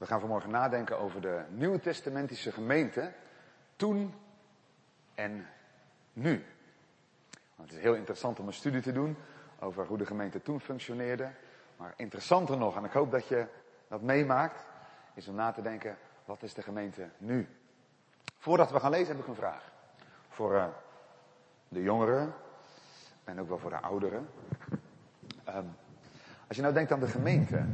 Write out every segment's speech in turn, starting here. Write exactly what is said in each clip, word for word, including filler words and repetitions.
We gaan vanmorgen nadenken over de Nieuwtestamentische gemeente toen en nu. Want het is heel interessant om een studie te doen over hoe de gemeente toen functioneerde. Maar interessanter nog, en ik hoop dat je dat meemaakt, is om na te denken, wat is de gemeente nu? Voordat we gaan lezen heb ik een vraag. Voor uh, de jongeren en ook wel voor de ouderen. Um, als je nou denkt aan de gemeente.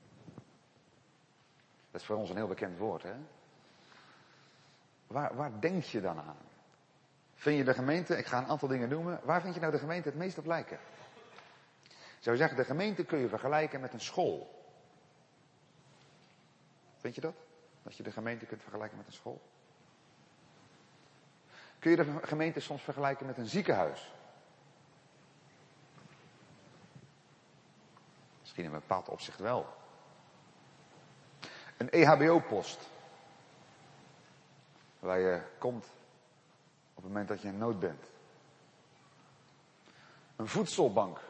Dat is voor ons een heel bekend woord, hè? Waar, waar denk je dan aan? Vind je de gemeente, ik ga een aantal dingen noemen, waar vind je nou de gemeente het meest op lijken? Ik zou zeggen, de gemeente kun je vergelijken met een school. Vind je dat? Dat je de gemeente kunt vergelijken met een school? Kun je de gemeente soms vergelijken met een ziekenhuis? Misschien in een bepaald opzicht wel. Een E H B O-post. Waar je komt op het moment dat je in nood bent. Een voedselbank.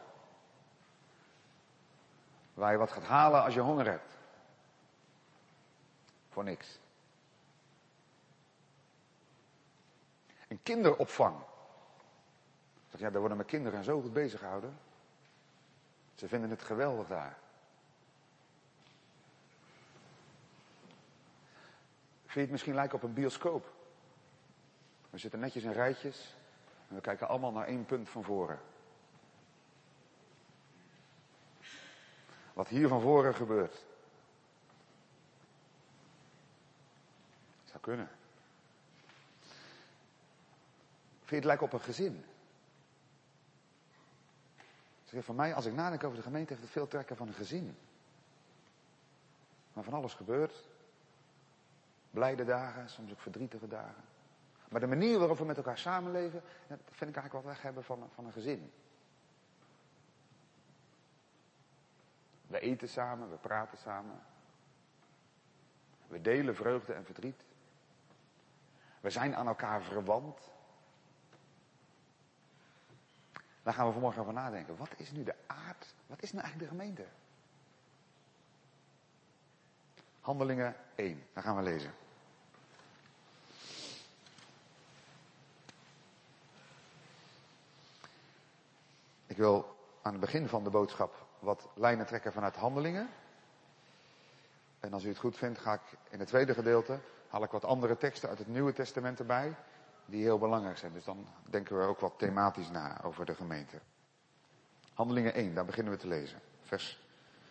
Waar je wat gaat halen als je honger hebt. Voor niks. Een kinderopvang. Ik zeg, ja, daar worden mijn kinderen zo goed bezig gehouden. Ze vinden het geweldig daar. Vind je het misschien lijken op een bioscoop? We zitten netjes in rijtjes en we kijken allemaal naar één punt van voren. Wat hier van voren gebeurt. Zou kunnen. Vind je het lijken op een gezin? Zeg, voor mij, als ik nadenk over de gemeente, heeft het veel trekken van een gezin. Maar van alles gebeurt. Blijde dagen, soms ook verdrietige dagen. Maar de manier waarop we met elkaar samenleven, dat vind ik eigenlijk wat weg hebben van, van een gezin. We eten samen, we praten samen. We delen vreugde en verdriet. We zijn aan elkaar verwant. Daar gaan we vanmorgen over nadenken. Wat is nu de aard? Wat is nou eigenlijk de gemeente? Handelingen één. Daar gaan we lezen. Ik wil aan het begin van de boodschap wat lijnen trekken vanuit Handelingen. En als u het goed vindt, ga ik in het tweede gedeelte, haal ik wat andere teksten uit het Nieuwe Testament erbij, die heel belangrijk zijn. Dus dan denken we ook wat thematisch na over de gemeente. Handelingen één, daar beginnen we te lezen. Vers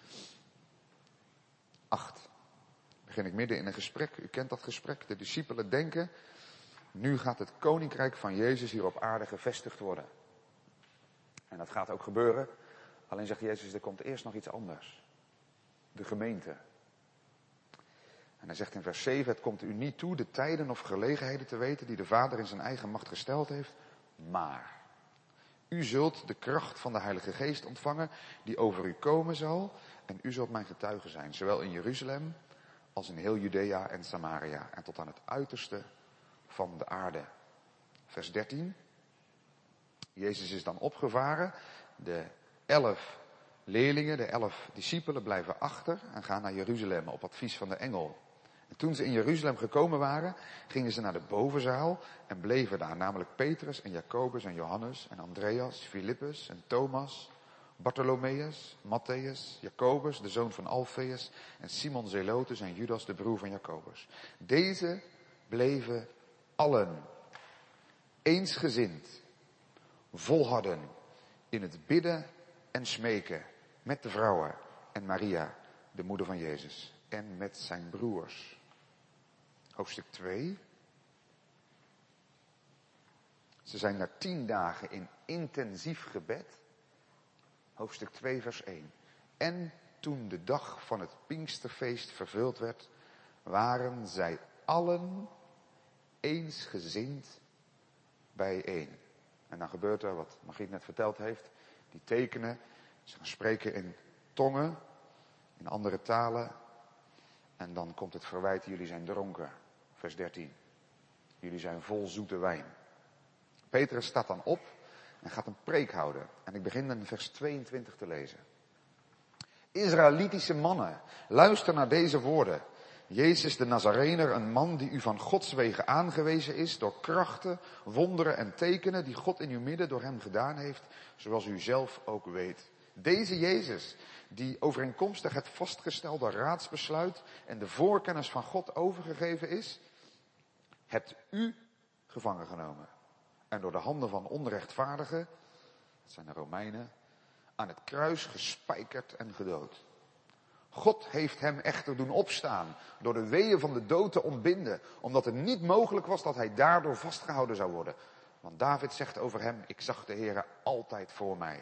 acht. Begin ik midden in een gesprek. U kent dat gesprek. De discipelen denken, nu gaat het koninkrijk van Jezus hier op aarde gevestigd worden. En dat gaat ook gebeuren. Alleen zegt Jezus, er komt eerst nog iets anders. De gemeente. En hij zegt in vers zeven, het komt u niet toe de tijden of gelegenheden te weten die de Vader in zijn eigen macht gesteld heeft. Maar u zult de kracht van de Heilige Geest ontvangen die over u komen zal. En u zult mijn getuige zijn, zowel in Jeruzalem als in heel Judea en Samaria. En tot aan het uiterste van de aarde. Vers dertien. Jezus is dan opgevaren. De elf leerlingen, de elf discipelen blijven achter en gaan naar Jeruzalem op advies van de engel. En toen ze in Jeruzalem gekomen waren, gingen ze naar de bovenzaal en bleven daar. Namelijk Petrus en Jacobus en Johannes en Andreas, Filippus en Thomas, Bartholomeus, Matthäus, Jacobus, de zoon van Alfeus en Simon Zelotes en Judas, de broer van Jacobus. Deze bleven allen eensgezind, volharden in het bidden en smeken met de vrouwen en Maria, de moeder van Jezus, en met zijn broers. Hoofdstuk twee. Ze zijn na tien dagen in intensief gebed. Hoofdstuk twee, vers één. En toen de dag van het Pinksterfeest vervuld werd, waren zij allen eensgezind bijeen. En dan gebeurt er wat Margriet net verteld heeft. Die tekenen, ze gaan spreken in tongen, in andere talen. En dan komt het verwijt, jullie zijn dronken. Vers dertien. Jullie zijn vol zoete wijn. Petrus staat dan op en gaat een preek houden. En ik begin in vers tweeëntwintig te lezen. Israëlitische mannen, luister naar deze woorden. Jezus de Nazarener, een man die u van Gods wegen aangewezen is door krachten, wonderen en tekenen die God in uw midden door hem gedaan heeft, zoals u zelf ook weet. Deze Jezus, die overeenkomstig het vastgestelde raadsbesluit en de voorkennis van God overgegeven is, hebt u gevangen genomen en door de handen van onrechtvaardigen, dat zijn de Romeinen, aan het kruis gespijkerd en gedood. God heeft hem echter doen opstaan door de weeën van de dood te ontbinden, omdat het niet mogelijk was dat hij daardoor vastgehouden zou worden. Want David zegt over hem, ik zag de Heere altijd voor mij.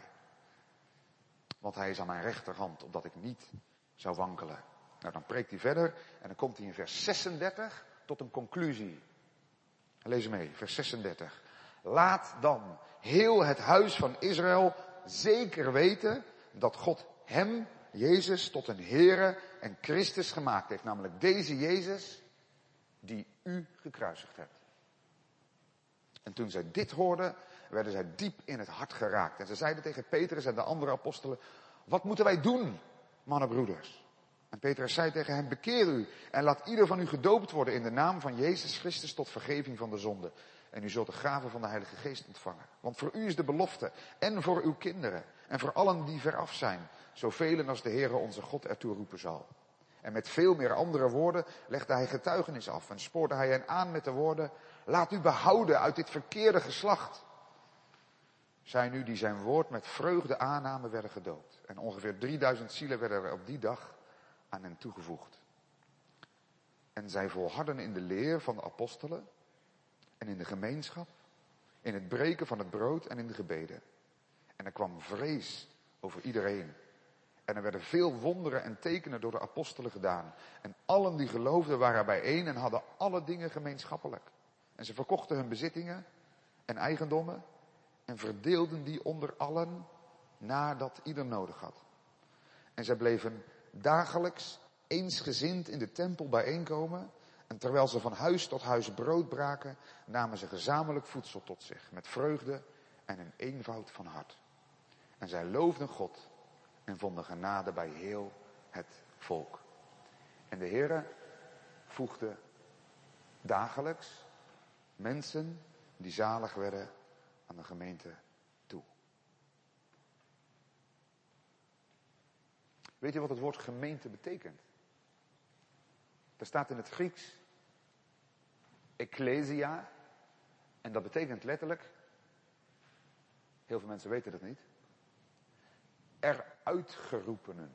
Want hij is aan mijn rechterhand, opdat ik niet zou wankelen. Nou, dan preekt hij verder en dan komt hij in vers zesendertig tot een conclusie. Lees mee, vers zesendertig. Laat dan heel het huis van Israël zeker weten dat God hem, Jezus, tot een Heere en Christus gemaakt heeft. Namelijk deze Jezus die u gekruisigd hebt. En toen zij dit hoorden, werden zij diep in het hart geraakt. En ze zeiden tegen Petrus en de andere apostelen, wat moeten wij doen, mannenbroeders? En Petrus zei tegen hem, bekeer u en laat ieder van u gedoopt worden in de naam van Jezus Christus tot vergeving van de zonde. En u zult de gave van de Heilige Geest ontvangen. Want voor u is de belofte en voor uw kinderen en voor allen die veraf zijn, zoveel als de Heere onze God ertoe roepen zal. En met veel meer andere woorden legde hij getuigenis af en spoorde hij hen aan met de woorden, laat u behouden uit dit verkeerde geslacht. Zij nu die zijn woord met vreugde aannamen werden gedoopt. En ongeveer drieduizend zielen werden er op die dag aan hen toegevoegd. En zij volharden in de leer van de apostelen en in de gemeenschap, in het breken van het brood en in de gebeden. En er kwam vrees over iedereen. En er werden veel wonderen en tekenen door de apostelen gedaan. En allen die geloofden waren bijeen en hadden alle dingen gemeenschappelijk. En ze verkochten hun bezittingen en eigendommen en verdeelden die onder allen nadat ieder nodig had. En zij bleven dagelijks eensgezind in de tempel bijeenkomen. En terwijl ze van huis tot huis brood braken, namen ze gezamenlijk voedsel tot zich, met vreugde en een eenvoud van hart. En zij loofden God en vonden genade bij heel het volk. En de Heere voegde dagelijks mensen die zalig werden aan de gemeente toe. Weet je wat het woord gemeente betekent? Er staat in het Grieks ecclesia en dat betekent letterlijk, heel veel mensen weten dat niet, eruit geroepenen.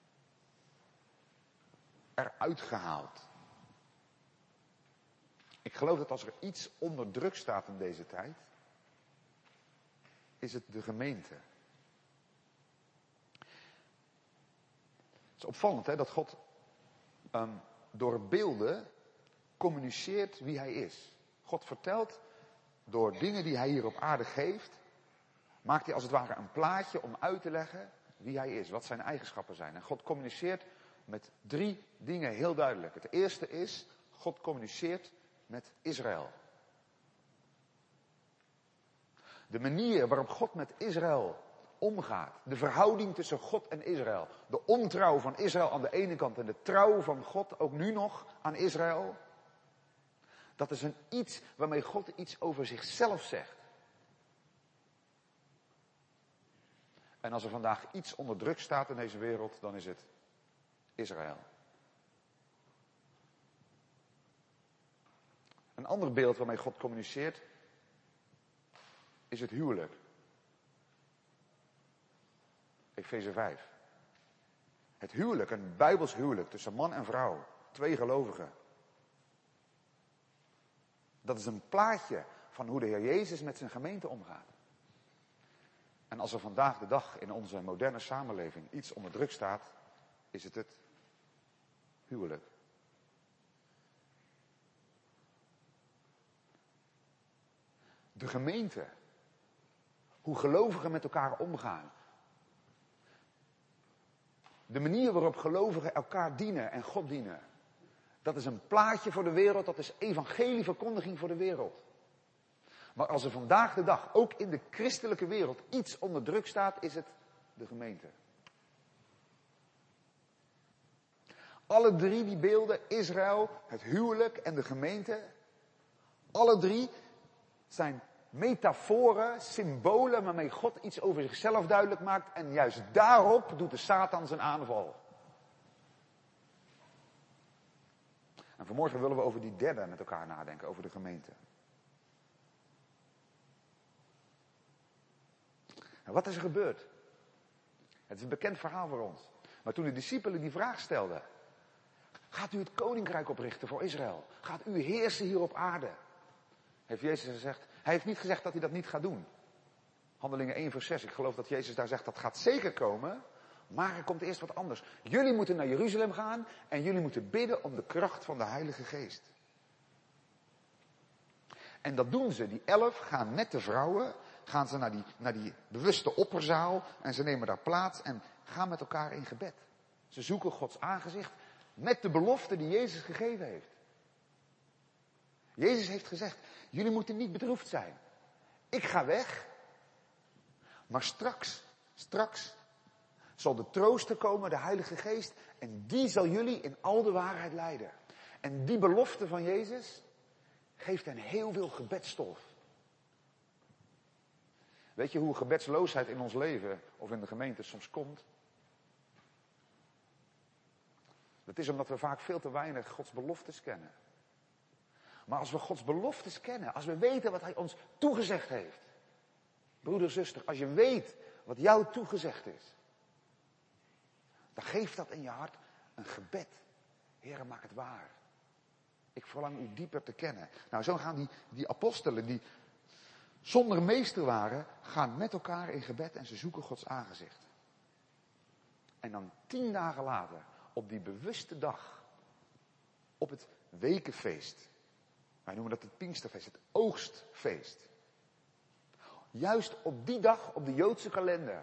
Eruit gehaald. Ik geloof dat als er iets onder druk staat in deze tijd, is het de gemeente. Het is opvallend hè, dat God um, door beelden communiceert wie hij is. God vertelt door dingen die hij hier op aarde geeft, maakt hij als het ware een plaatje om uit te leggen wie hij is, wat zijn eigenschappen zijn. En God communiceert met drie dingen heel duidelijk. Het eerste is, God communiceert met Israël. De manier waarop God met Israël omgaat, de verhouding tussen God en Israël, de ontrouw van Israël aan de ene kant en de trouw van God ook nu nog aan Israël, dat is een iets waarmee God iets over zichzelf zegt. En als er vandaag iets onder druk staat in deze wereld, dan is het Israël. Een ander beeld waarmee God communiceert is het huwelijk. Efeze vijf. Het huwelijk, een Bijbels huwelijk tussen man en vrouw, twee gelovigen. Dat is een plaatje van hoe de Heer Jezus met zijn gemeente omgaat. En als er vandaag de dag in onze moderne samenleving iets onder druk staat, is het het huwelijk. De gemeente. Hoe gelovigen met elkaar omgaan. De manier waarop gelovigen elkaar dienen en God dienen. Dat is een plaatje voor de wereld, dat is evangelieverkondiging voor de wereld. Maar als er vandaag de dag, ook in de christelijke wereld, iets onder druk staat, is het de gemeente. Alle drie die beelden, Israël, het huwelijk en de gemeente, alle drie zijn metaforen, symbolen waarmee God iets over zichzelf duidelijk maakt. En juist daarop doet de Satan zijn aanval. En vanmorgen willen we over die derde met elkaar nadenken, over de gemeente. En wat is er gebeurd? Het is een bekend verhaal voor ons. Maar toen de discipelen die vraag stelden: gaat u het koninkrijk oprichten voor Israël? Gaat u heersen hier op aarde? Heeft Jezus gezegd, hij heeft niet gezegd dat hij dat niet gaat doen. Handelingen één vers zes, ik geloof dat Jezus daar zegt, dat gaat zeker komen. Maar er komt eerst wat anders. Jullie moeten naar Jeruzalem gaan en jullie moeten bidden om de kracht van de Heilige Geest. En dat doen ze. Die elf gaan met de vrouwen, gaan ze naar die, naar die bewuste opperzaal en ze nemen daar plaats en gaan met elkaar in gebed. Ze zoeken Gods aangezicht met de belofte die Jezus gegeven heeft. Jezus heeft gezegd, jullie moeten niet bedroefd zijn. Ik ga weg, maar straks, straks zal de trooster komen, de Heilige Geest, en die zal jullie in al de waarheid leiden. En die belofte van Jezus geeft hen heel veel gebedsstof. Weet je hoe gebedsloosheid in ons leven of in de gemeente soms komt? Dat is omdat we vaak veel te weinig Gods beloftes kennen. Maar als we Gods beloftes kennen, als we weten wat Hij ons toegezegd heeft. Broeder, zuster, als je weet wat jou toegezegd is. Dan geeft dat in je hart een gebed. Heere, maak het waar. Ik verlang u dieper te kennen. Nou, zo gaan die, die apostelen die zonder meester waren, gaan met elkaar in gebed en ze zoeken Gods aangezicht. En dan tien dagen later, op die bewuste dag, op het wekenfeest. Wij noemen dat het Pinksterfeest, het oogstfeest. Juist op die dag, op de Joodse kalender,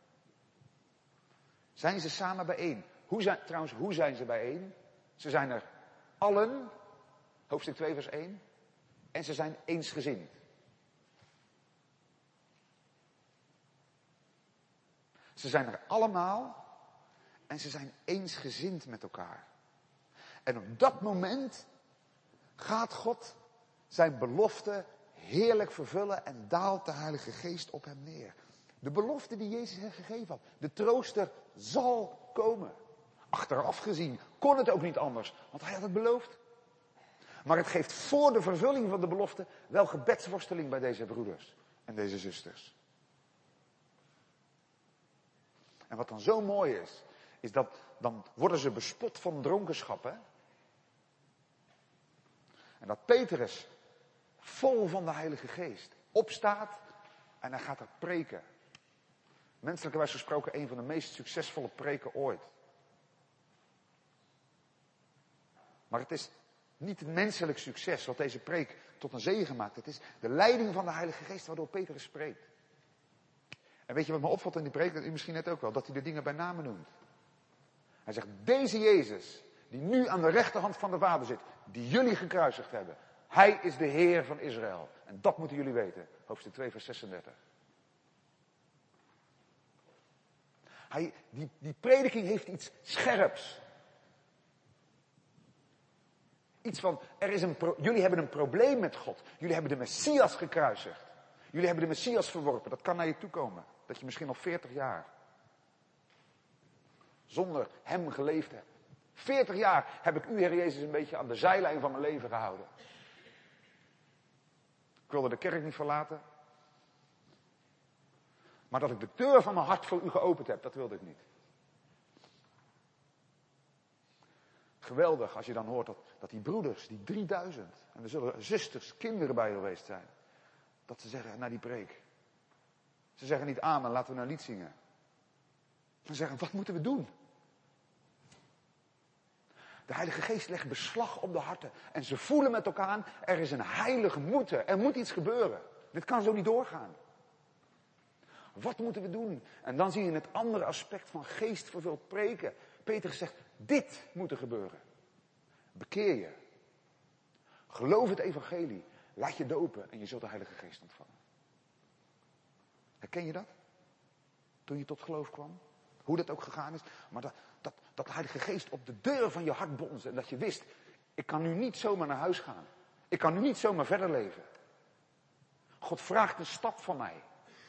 zijn ze samen bijeen. Hoe zijn, trouwens, hoe zijn ze bijeen? Ze zijn er allen, hoofdstuk twee vers één, en ze zijn eensgezind. Ze zijn er allemaal en ze zijn eensgezind met elkaar. En op dat moment gaat God zijn belofte heerlijk vervullen en daalt de Heilige Geest op hem neer. De belofte die Jezus hem gegeven had. De trooster zal komen. Achteraf gezien kon het ook niet anders, want hij had het beloofd. Maar het geeft voor de vervulling van de belofte wel gebedsworsteling bij deze broeders en deze zusters. En wat dan zo mooi is, is dat dan worden ze bespot van dronkenschap, hè? En dat Petrus, vol van de Heilige Geest, opstaat en hij gaat er preken. Menselijkerwijs gesproken een van de meest succesvolle preken ooit. Maar het is niet het menselijk succes wat deze preek tot een zegen maakt. Het is de leiding van de Heilige Geest waardoor Petrus spreekt. En weet je wat me opvalt in die preek? Dat u misschien net ook wel, dat hij de dingen bij namen noemt. Hij zegt, deze Jezus, die nu aan de rechterhand van de Vader zit, die jullie gekruisigd hebben. Hij is de Heer van Israël. En dat moeten jullie weten. Hoofdstuk twee vers zesendertig. Hij, die, die prediking heeft iets scherps. Iets van, er is een pro, jullie hebben een probleem met God. Jullie hebben de Messias gekruisigd. Jullie hebben de Messias verworpen. Dat kan naar je toe komen. Dat je misschien nog veertig jaar zonder hem geleefd hebt. veertig jaar heb ik u, Heer Jezus, een beetje aan de zijlijn van mijn leven gehouden. Ik wilde de kerk niet verlaten. Maar dat ik de deur van mijn hart voor u geopend heb, dat wilde ik niet. Geweldig als je dan hoort dat, dat die broeders, die drieduizend, en er zullen zusters, kinderen bij geweest zijn, dat ze zeggen naar die preek. Ze zeggen niet amen, laten we een lied zingen. Ze zeggen, wat moeten we doen? De Heilige Geest legt beslag op de harten. En ze voelen met elkaar aan, er is een heilig moeten. Er moet iets gebeuren. Dit kan zo niet doorgaan. Wat moeten we doen? En dan zie je het andere aspect van geestvervuld preken. Petrus zegt, dit moet er gebeuren. Bekeer je. Geloof het evangelie. Laat je dopen en je zult de Heilige Geest ontvangen. Herken je dat? Toen je tot geloof kwam? Hoe dat ook gegaan is. Maar dat, dat, dat de Heilige Geest op de deur van je hart bonst. En dat je wist, ik kan nu niet zomaar naar huis gaan. Ik kan nu niet zomaar verder leven. God vraagt een stap van mij.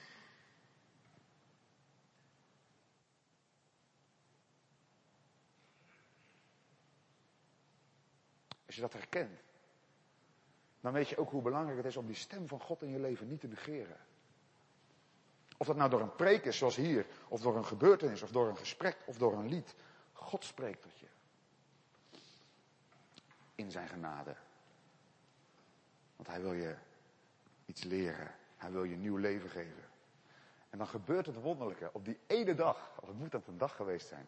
Als je dat herkent, dan weet je ook hoe belangrijk het is om die stem van God in je leven niet te negeren. Of dat nou door een preek is, zoals hier, of door een gebeurtenis, of door een gesprek, of door een lied. God spreekt tot je. In zijn genade. Want hij wil je iets leren. Hij wil je nieuw leven geven. En dan gebeurt het wonderlijke. Op die ene dag, of het moet dat een dag geweest zijn.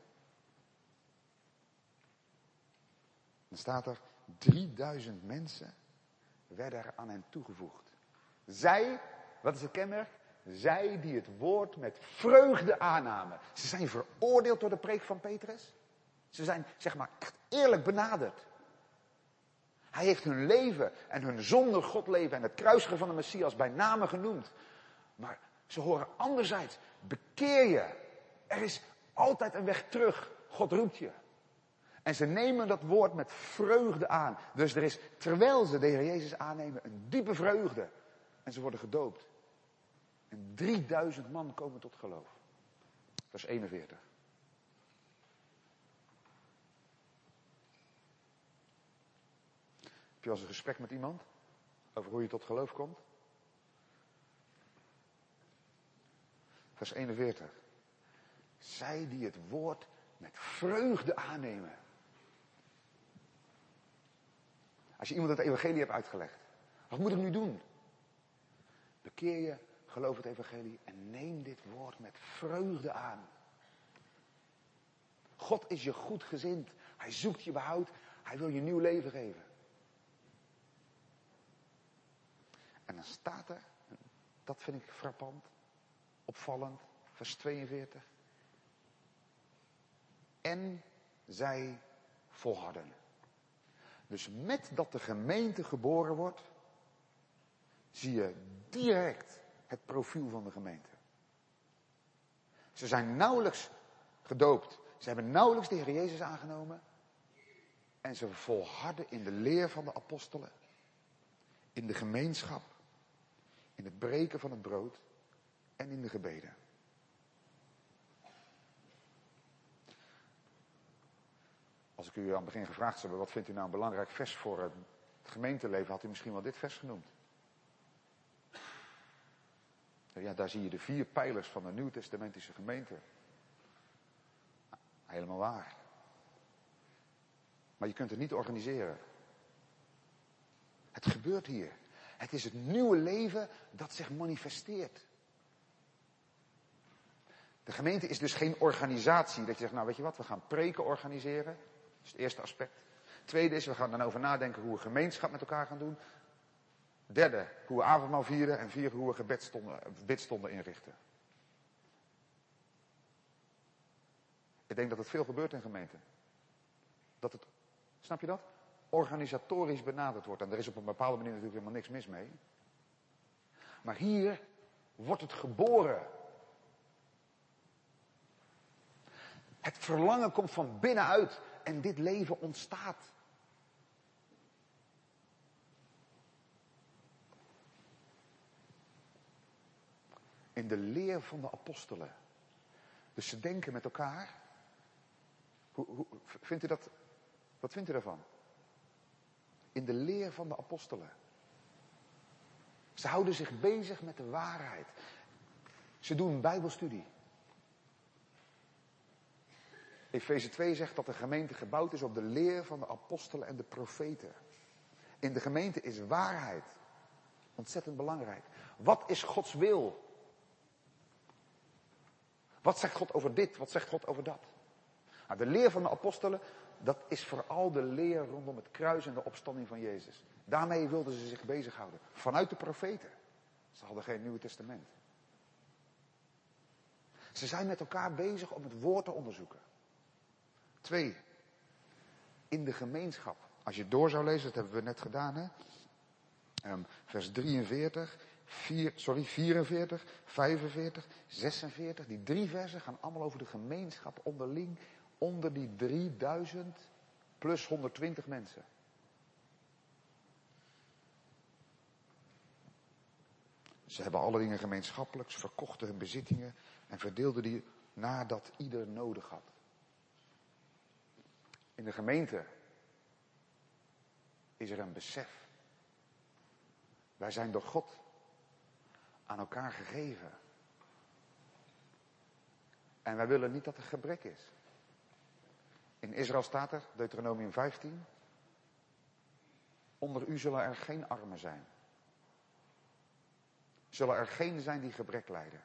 Dan staat er, drieduizend mensen werden er aan hen toegevoegd. Zij, wat is het kenmerk? Zij die het woord met vreugde aannamen. Ze zijn veroordeeld door de preek van Petrus. Ze zijn, zeg maar, echt eerlijk benaderd. Hij heeft hun leven en hun zonder God leven en het kruisigen van de Messias bij name genoemd. Maar ze horen anderzijds, bekeer je. Er is altijd een weg terug. God roept je. En ze nemen dat woord met vreugde aan. Dus er is, terwijl ze de Heer Jezus aannemen, een diepe vreugde. En ze worden gedoopt. En drieduizend man komen tot geloof. Vers eenenveertig. Heb je al eens een gesprek met iemand over hoe je tot geloof komt? Vers eenenveertig. Zij die het woord met vreugde aannemen. Als je iemand het evangelie hebt uitgelegd. Wat moet ik nu doen? Bekeer je, geloof het evangelie en neem dit woord met vreugde aan. God is je goedgezind. Hij zoekt je behoud. Hij wil je nieuw leven geven. En dan staat er, dat vind ik frappant, opvallend, vers tweeënveertig. En zij volharden. Dus met dat de gemeente geboren wordt, zie je direct het profiel van de gemeente. Ze zijn nauwelijks gedoopt. Ze hebben nauwelijks de Heer Jezus aangenomen. En ze volharden in de leer van de apostelen. In de gemeenschap. In het breken van het brood. En in de gebeden. Als ik u aan het begin gevraagd zou hebben, wat vindt u nou een belangrijk vers voor het gemeenteleven, had u misschien wel dit vers genoemd. Ja, daar zie je de vier pijlers van de Nieuwtestamentische gemeente. Helemaal waar. Maar je kunt het niet organiseren. Het gebeurt hier. Het is het nieuwe leven dat zich manifesteert. De gemeente is dus geen organisatie dat je zegt, nou weet je wat, we gaan preken organiseren. Dat is het eerste aspect. Tweede is, we gaan dan over nadenken hoe we gemeenschap met elkaar gaan doen. Derde, hoe we avondmaal vieren. En vier, hoe we gebedstonden, bidstonden inrichten. Ik denk dat het veel gebeurt in gemeenten. Dat het, snap je dat? Organisatorisch benaderd wordt. En er is op een bepaalde manier natuurlijk helemaal niks mis mee. Maar hier wordt het geboren. Het verlangen komt van binnenuit. En dit leven ontstaat. In de leer van de apostelen. Dus ze denken met elkaar. Hoe, hoe, vindt u dat? Wat vindt u daarvan? In de leer van de apostelen. Ze houden zich bezig met de waarheid. Ze doen bijbelstudie. Efeze twee zegt dat de gemeente gebouwd is op de leer van de apostelen en de profeten. In de gemeente is waarheid ontzettend belangrijk. Wat is Gods wil? Wat zegt God over dit? Wat zegt God over dat? Nou, de leer van de apostelen, dat is vooral de leer rondom het kruis en de opstanding van Jezus. Daarmee wilden ze zich bezighouden. Vanuit de profeten. Ze hadden geen Nieuwe Testament. Ze zijn met elkaar bezig om het woord te onderzoeken. Twee. In de gemeenschap. Als je door zou lezen, dat hebben we net gedaan, hè? Um, vers drieënveertig. vier, sorry, vierenveertig, vijfenveertig, zesenveertig. Die drie versen gaan allemaal over de gemeenschap onderling. Onder die drieduizend plus honderdtwintig mensen. Ze hebben alle dingen gemeenschappelijk. Ze verkochten hun bezittingen en verdeelden die nadat ieder nodig had. In de gemeente is er een besef. Wij zijn door God aan elkaar gegeven. En wij willen niet dat er gebrek is. In Israël staat er, Deuteronomium vijftien. Onder u zullen er geen armen zijn. Zullen er geen zijn die gebrek lijden.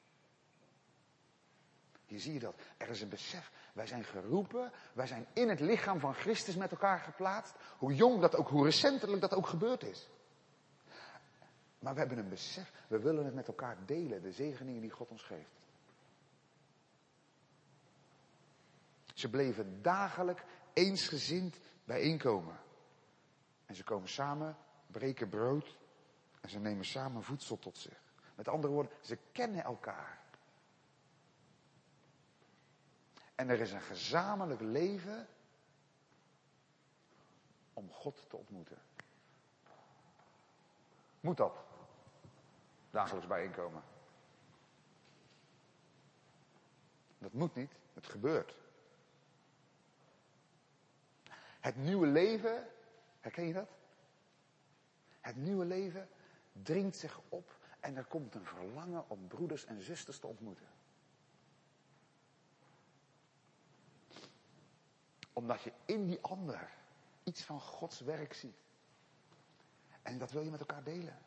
Hier zie je dat. Er is een besef. Wij zijn geroepen. Wij zijn in het lichaam van Christus met elkaar geplaatst. Hoe jong dat ook, hoe recentelijk dat ook gebeurd is. Maar we hebben een besef. We willen het met elkaar delen. De zegeningen die God ons geeft. Ze bleven dagelijks eensgezind bijeenkomen. En ze komen samen, breken brood. En ze nemen samen voedsel tot zich. Met andere woorden, ze kennen elkaar. En er is een gezamenlijk leven om God te ontmoeten. Moet dat? Dagelijks bijeenkomen. Dat moet niet, het gebeurt. Het nieuwe leven, herken je dat? Het nieuwe leven dringt zich op en er komt een verlangen om broeders en zusters te ontmoeten. Omdat je in die ander iets van Gods werk ziet. En dat wil je met elkaar delen.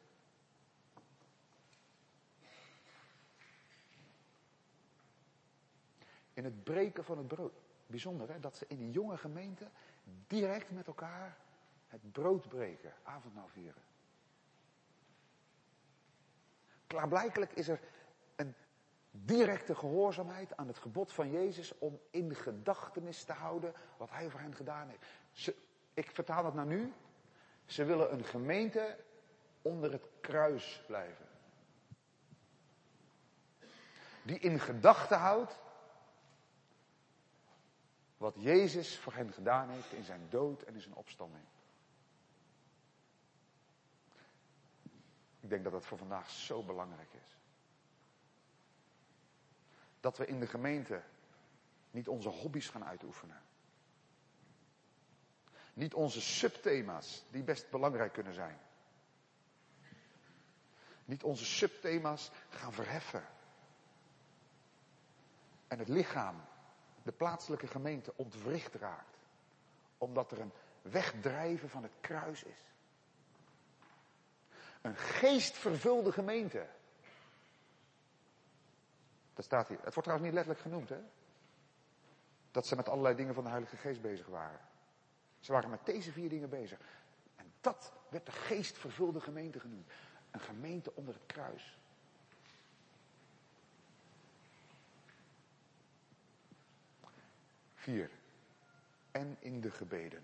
In het breken van het brood. Bijzonder hè, dat ze in die jonge gemeente direct met elkaar het brood breken, avondmaal vieren. Klaarblijkelijk is er een directe gehoorzaamheid aan het gebod van Jezus om in gedachtenis te houden wat hij voor hen gedaan heeft. Ze, ik vertaal het naar nu. Ze willen een gemeente onder het kruis blijven. Die in gedachten houdt wat Jezus voor hen gedaan heeft in zijn dood en in zijn opstanding. Ik denk dat dat voor vandaag zo belangrijk is. Dat we in de gemeente niet onze hobby's gaan uitoefenen. Niet onze subthema's, die best belangrijk kunnen zijn. Niet onze subthema's gaan verheffen. En het lichaam, de plaatselijke gemeente, ontwricht raakt. Omdat er een wegdrijven van het kruis is. Een geestvervulde gemeente. Dat staat hier. Het wordt trouwens niet letterlijk genoemd, hè? Dat ze met allerlei dingen van de Heilige Geest bezig waren. Ze waren met deze vier dingen bezig. En dat werd de geestvervulde gemeente genoemd. Een gemeente onder het kruis. Vier. En in de gebeden.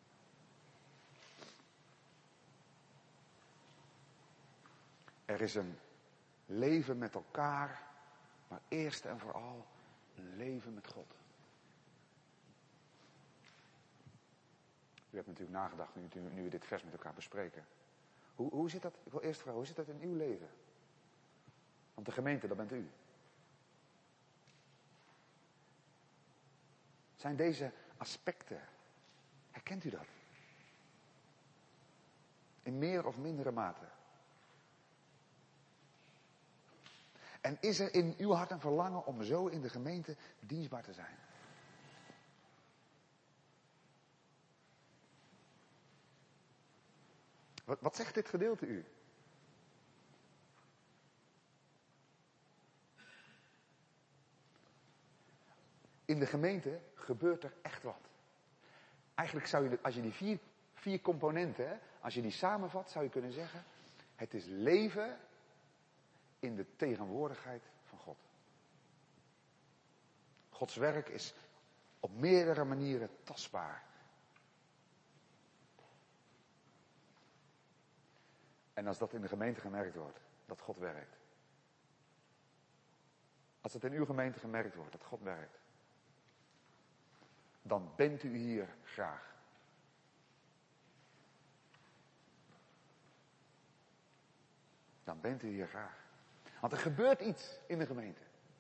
Er is een leven met elkaar, maar eerst en vooral een leven met God. U hebt natuurlijk nagedacht nu, nu we dit vers met elkaar bespreken. Hoe, hoe zit dat, ik wil eerst vragen, hoe zit dat in uw leven? Want de gemeente, dat bent u. Zijn deze aspecten, herkent u dat? In meer of mindere mate. En is er in uw hart een verlangen om zo in de gemeente dienstbaar te zijn? Wat, wat zegt dit gedeelte u? In de gemeente gebeurt er echt wat. Eigenlijk zou je, als je die vier, vier componenten, hè, als je die samenvat, zou je kunnen zeggen, het is leven in de tegenwoordigheid van God. Gods werk is op meerdere manieren tastbaar. En als dat in de gemeente gemerkt wordt, dat God werkt. Als het in uw gemeente gemerkt wordt, dat God werkt. Dan bent u hier graag. Dan bent u hier graag. Want er gebeurt iets in de gemeente.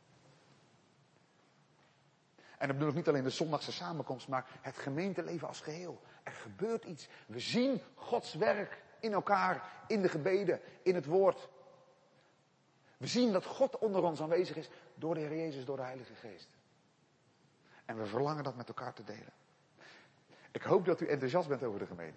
En dat bedoel ik niet alleen de zondagse samenkomst, maar het gemeenteleven als geheel. Er gebeurt iets. We zien Gods werk in elkaar, in de gebeden, in het woord. We zien dat God onder ons aanwezig is door de Heer Jezus, door de Heilige Geest. En we verlangen dat met elkaar te delen. Ik hoop dat u enthousiast bent over de gemeente.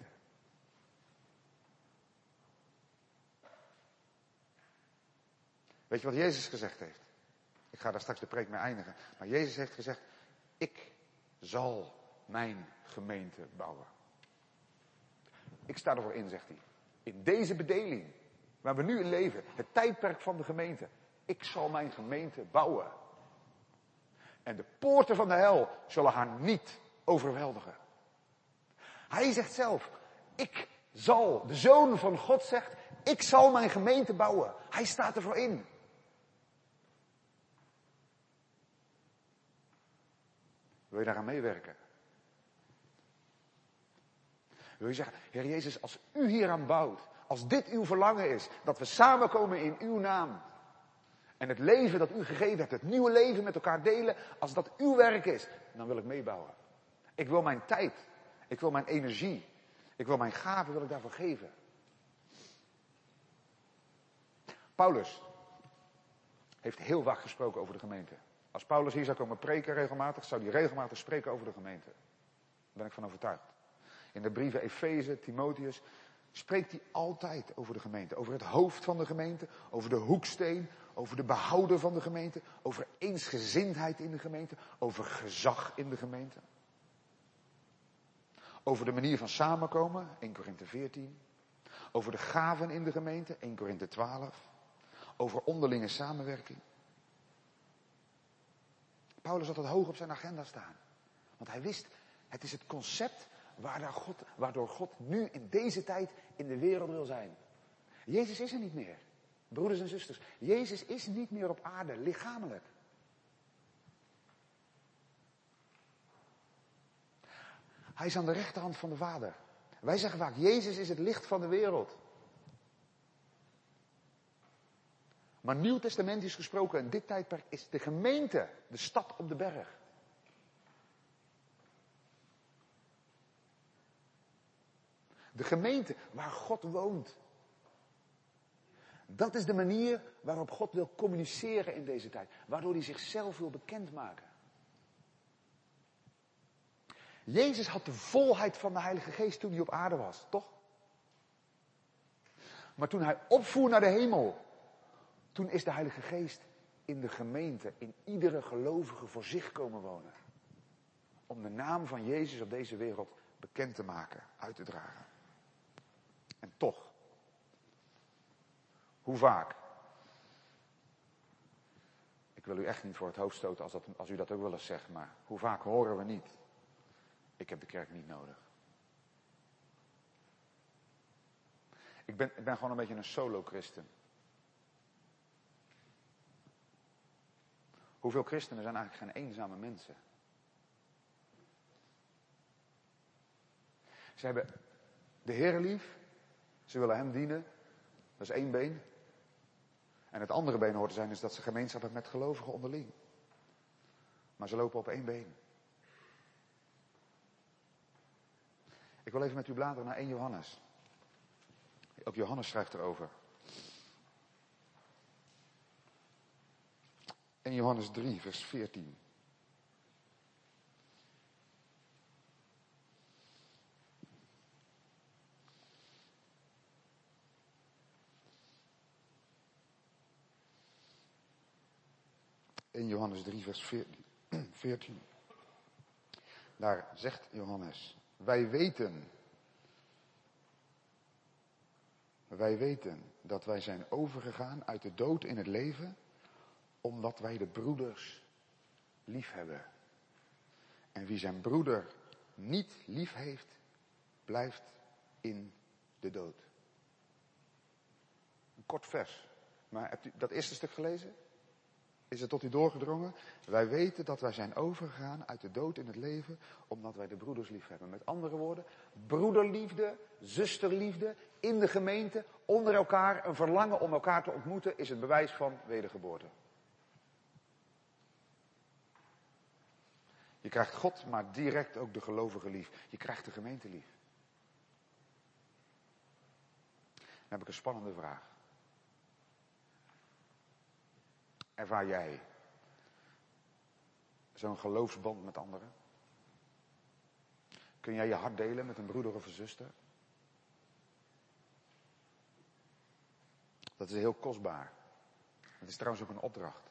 Weet je wat Jezus gezegd heeft? Ik ga daar straks de preek mee eindigen. Maar Jezus heeft gezegd, ik zal mijn gemeente bouwen. Ik sta ervoor in, zegt hij. In deze bedeling, waar we nu in leven, het tijdperk van de gemeente. Ik zal mijn gemeente bouwen. En de poorten van de hel zullen haar niet overweldigen. Hij zegt zelf, ik zal, de Zoon van God zegt, ik zal mijn gemeente bouwen. Hij staat ervoor in. Wil je daaraan meewerken? Wil je zeggen, Heer Jezus, als u hieraan bouwt, als dit uw verlangen is, dat we samenkomen in uw naam, en het leven dat u gegeven hebt, het nieuwe leven met elkaar delen, als dat uw werk is, dan wil ik meebouwen. Ik wil mijn tijd, ik wil mijn energie, ik wil mijn gaven, wil ik daarvoor geven. Paulus heeft heel vaak gesproken over de gemeente. Als Paulus hier zou komen preken regelmatig, zou hij regelmatig spreken over de gemeente. Daar ben ik van overtuigd. In de brieven Efeze, Timotheus, spreekt hij altijd over de gemeente. Over het hoofd van de gemeente, over de hoeksteen, over de behouder van de gemeente, over eensgezindheid in de gemeente, over gezag in de gemeente. Over de manier van samenkomen, Eerste Korinthe veertien. Over de gaven in de gemeente, Eerste Korinthe twaalf. Over onderlinge samenwerking. Paulus had het hoog op zijn agenda staan. Want hij wist, het is het concept waardoor God, waardoor God nu in deze tijd in de wereld wil zijn. Jezus is er niet meer. Broeders en zusters, Jezus is niet meer op aarde, lichamelijk. Hij is aan de rechterhand van de Vader. Wij zeggen vaak, Jezus is het licht van de wereld. Maar Nieuw Testamentisch gesproken, in dit tijdperk is de gemeente de stad op de berg. De gemeente waar God woont. Dat is de manier waarop God wil communiceren in deze tijd. Waardoor hij zichzelf wil bekendmaken. Jezus had de volheid van de Heilige Geest toen hij op aarde was, toch? Maar toen hij opvoer naar de hemel, toen is de Heilige Geest in de gemeente, in iedere gelovige voor zich komen wonen. Om de naam van Jezus op deze wereld bekend te maken, uit te dragen. En toch, hoe vaak? Ik wil u echt niet voor het hoofd stoten als, dat, als u dat ook wel eens zegt, maar hoe vaak horen we niet? Ik heb de kerk niet nodig. Ik ben, ik ben gewoon een beetje een solo-christen. Hoeveel christenen zijn eigenlijk geen eenzame mensen? Ze hebben de Heer lief. Ze willen hem dienen. Dat is één been. En het andere been hoort te zijn is dat ze gemeenschap hebben met gelovigen onderling. Maar ze lopen op één been. Ik wil even met u bladeren naar Eerste Johannes. Ook Johannes schrijft erover. Eerste Johannes drie, vers veertien. Eerste Johannes drie, vers veertien. Daar zegt Johannes, wij weten, wij weten dat wij zijn overgegaan uit de dood in het leven, omdat wij de broeders lief hebben. En wie zijn broeder niet lief heeft, blijft in de dood. kort vers. Maar hebt u dat eerste stuk gelezen? Is het tot u doorgedrongen? Wij weten dat wij zijn overgegaan uit de dood in het leven, omdat wij de broeders lief hebben. Met andere woorden, broederliefde, zusterliefde, in de gemeente, onder elkaar, een verlangen om elkaar te ontmoeten, is het bewijs van wedergeboorte. Je krijgt God, maar direct ook de gelovigen lief. Je krijgt de gemeente lief. Dan heb ik een spannende vraag. Ervaar jij zo'n geloofsband met anderen? Kun jij je hart delen met een broeder of een zuster? Dat is heel kostbaar. Het is trouwens ook een opdracht.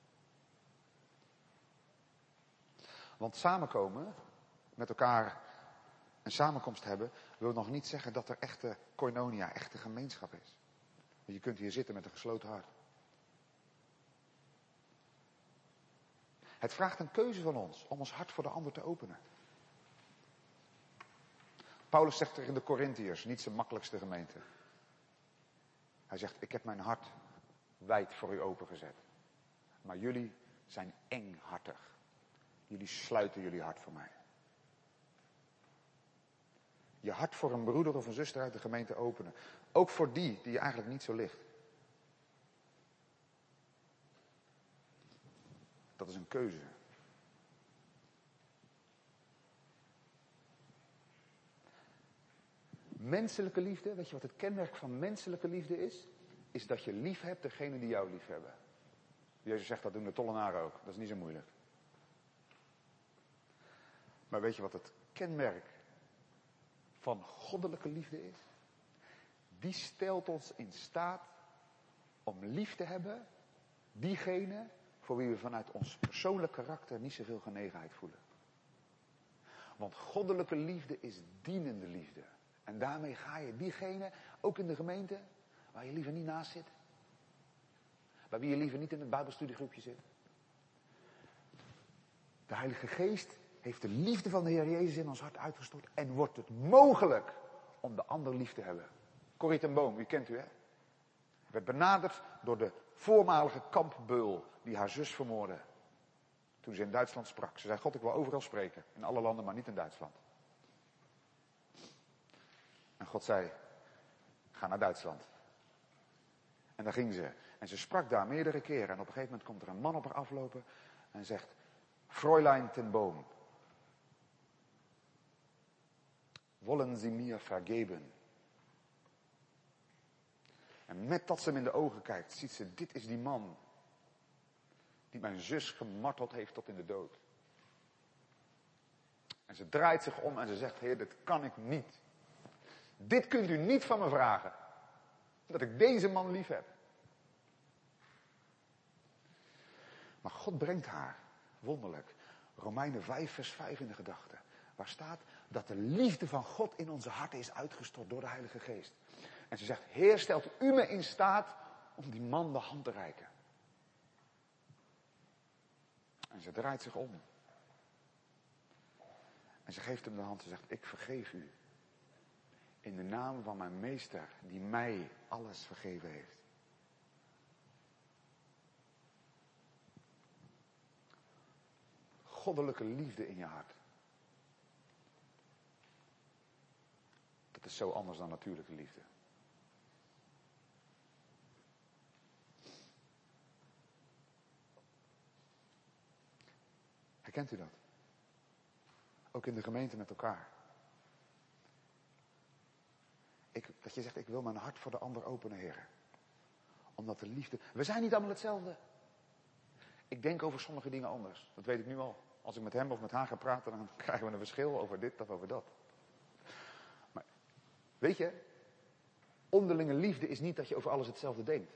Want samenkomen, met elkaar een samenkomst hebben, wil nog niet zeggen dat er echte koinonia, echte gemeenschap is. Je kunt hier zitten met een gesloten hart. Het vraagt een keuze van ons om ons hart voor de ander te openen. Paulus zegt tegen de Korintiërs, niet zijn makkelijkste gemeente. Hij zegt, ik heb mijn hart wijd voor u opengezet. Maar jullie zijn enghartig. Jullie sluiten jullie hart voor mij. Je hart voor een broeder of een zuster uit de gemeente openen. Ook voor die die je eigenlijk niet zo ligt. Dat is een keuze. Menselijke liefde, weet je wat het kenmerk van menselijke liefde is? Is dat je lief hebt degene die jou lief hebben. Jezus zegt dat doen de tollenaren ook. Dat is niet zo moeilijk. Maar weet je wat het kenmerk van goddelijke liefde is? Die stelt ons in staat om lief te hebben diegene voor wie we vanuit ons persoonlijk karakter niet zoveel genegenheid voelen. Want goddelijke liefde is dienende liefde. En daarmee ga je diegene, ook in de gemeente, waar je liever niet naast zit. Bij wie je liever niet in het Bijbelstudiegroepje zit. De Heilige Geest heeft de liefde van de Heer Jezus in ons hart uitgestort. En wordt het mogelijk om de ander lief te hebben. Corrie ten Boom, u kent u hè? Werd benaderd door de voormalige kampbeul die haar zus vermoordde. Toen ze in Duitsland sprak. Ze zei, God, ik wil overal spreken. In alle landen, maar niet in Duitsland. En God zei, ga naar Duitsland. En daar ging ze. En ze sprak daar meerdere keren. En op een gegeven moment komt er een man op haar aflopen. En zegt, Fräulein ten Boom. Wollen Sie mir vergeben? En met dat ze hem in de ogen kijkt, ziet ze, dit is die man. Die mijn zus gemarteld heeft tot in de dood. En ze draait zich om en ze zegt, Heer, dit kan ik niet. Dit kunt u niet van me vragen. Dat ik deze man lief heb. Maar God brengt haar, wonderlijk, Romeinen vijf vers vijf in de gedachten. Waar staat dat de liefde van God in onze harten is uitgestort door de Heilige Geest. En ze zegt, Heer, stelt u me in staat om die man de hand te reiken. En ze draait zich om. En ze geeft hem de hand. Ze zegt, ik vergeef u. In de naam van mijn meester, die mij alles vergeven heeft. Goddelijke liefde in je hart. Dat is zo anders dan natuurlijke liefde. Herkent u dat? Ook in de gemeente met elkaar. Ik, dat je zegt, ik wil mijn hart voor de ander openen, Heer. Omdat de liefde... We zijn niet allemaal hetzelfde. Ik denk over sommige dingen anders. Dat weet ik nu al. Als ik met hem of met haar ga praten, dan krijgen we een verschil over dit of over dat. Maar weet je, onderlinge liefde is niet dat je over alles hetzelfde denkt.